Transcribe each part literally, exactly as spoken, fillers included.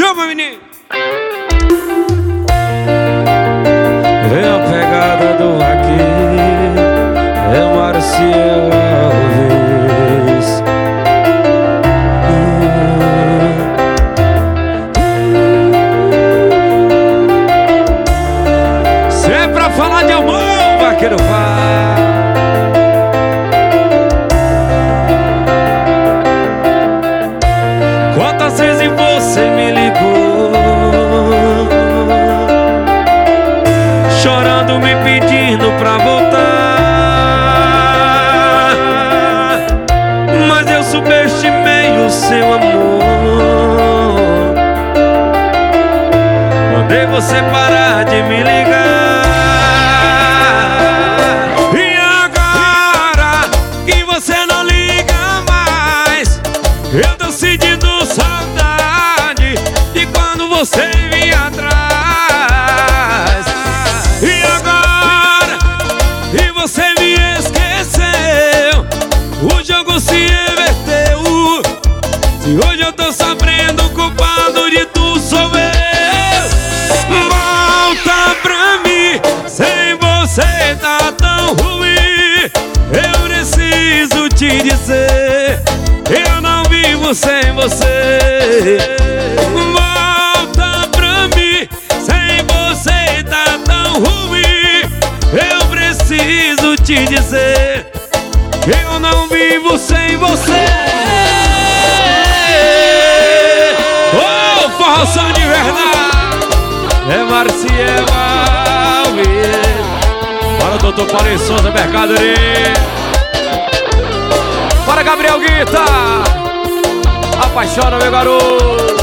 Chama, menino! Vem a pegada do vaqueiro, é Marcial Alves. Se é pra falar de amor, o vaqueiro vai. Quantas vezes você me ligou, chorando, me pedindo pra voltar, mas eu subestimei o seu amor. Mandei você parar de me ligar, e agora que você não liga mais, eu tô sentindo saudade de quando você vinha atrás. E agora que você me esqueceu, o jogo se inverteu. Se hoje eu tô sofrendo, o culpado de tudo sou eu. Volta pra mim, sem você tá tão ruim. Eu preciso te dizer, eu não vivo sem você. Volta pra mim, sem você tá tão ruim. Eu preciso te dizer, eu não vivo sem você. Oh, forrozão de verdade, é Marcial Alves. Bora, doutor Paulinho Souza, mercadoria. Bora, Gabriel Guita, apaixona, meu garoto.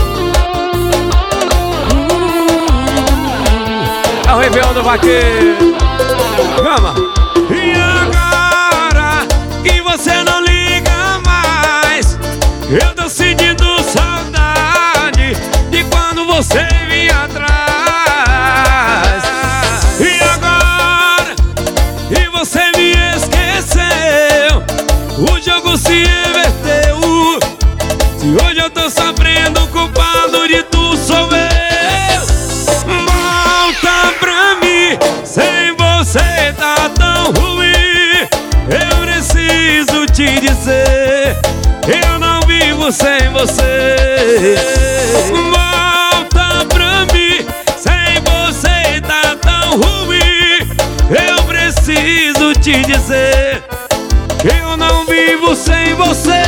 É o Réveillon do Vaqueiro. Chama. E agora que você não liga mais, eu tô sentindo saudade de quando você vinha atrás. E agora que você me esqueceu, o jogo se inverteu. Se hoje eu tô sofrendo, o culpado de tudo sou eu. Volta pra mim, sem você tá tão ruim. Eu preciso te dizer, eu não vivo sem você. Volta pra mim, sem você tá tão ruim. Eu preciso te dizer, eu não vivo sem você.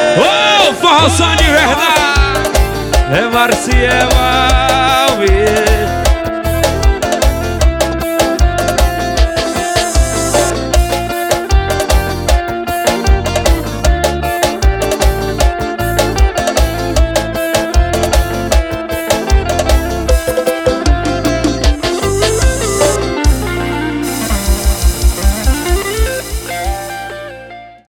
Oh, forrozão de verdade, é Marcial Alves.